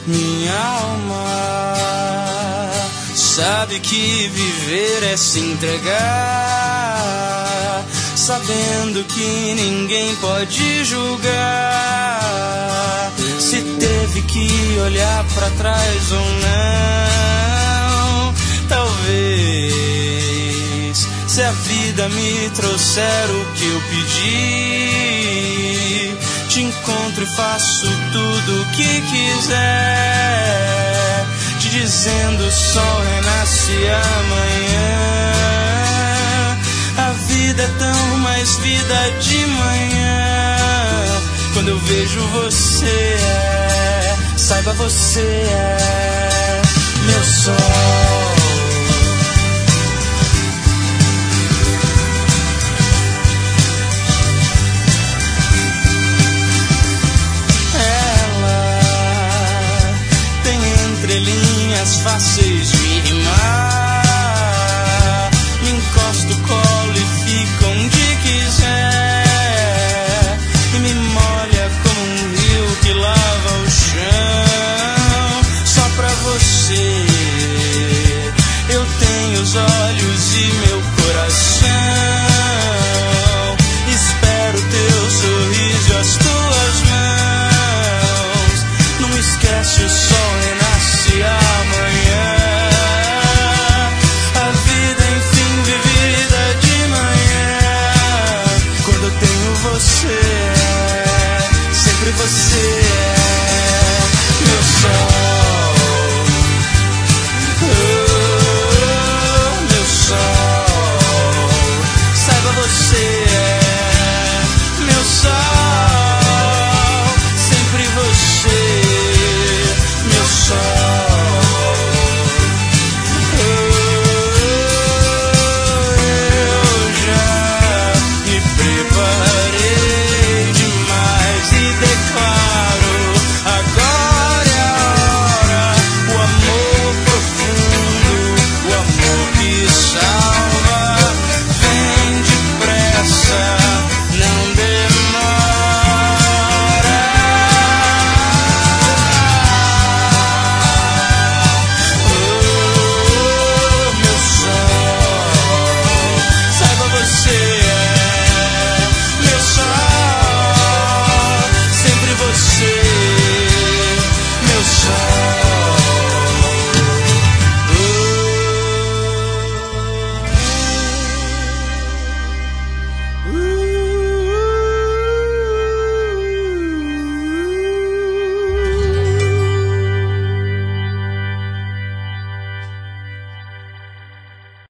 Minha alma sabe que viver é se entregar, sabendo que ninguém pode julgar se teve que olhar pra trás ou não. Talvez, se a vida me trouxer o que eu pedi, te encontro e faço tudo o que quiser, te dizendo o sol renasce amanhã. A vida é tão mais vida de manhã. Quando eu vejo você, saiba você é meu sol. Linhas fáceis de rimar, me encosta o colo e fica onde quiser, e me molha como um rio que lava o chão. Só pra você eu tenho os olhos e meu coração.